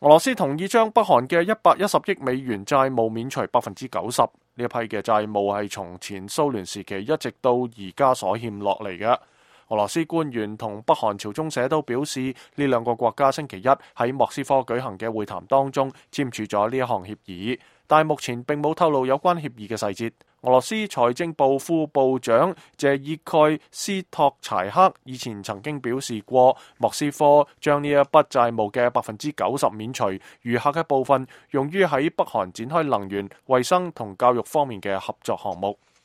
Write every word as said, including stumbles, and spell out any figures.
俄羅斯同意將北韓嘅一百一十億美元債務免除百分之九十，呢一批嘅債務係從前蘇聯時期一直到而家所欠落嚟嘅。俄羅斯官員同北韓朝中社都表示，呢兩個國家星期一喺莫斯科舉行嘅會談當中簽署咗呢一項協議，但係目前並冇透露有關協議嘅細節。俄羅斯財政部副部長謝爾蓋斯托柴克以前曾經表示過，莫斯科將呢一筆債務嘅百分之九十免除，餘下嘅部分用於喺北韓展開能源、衛生同教育方面嘅合作項目。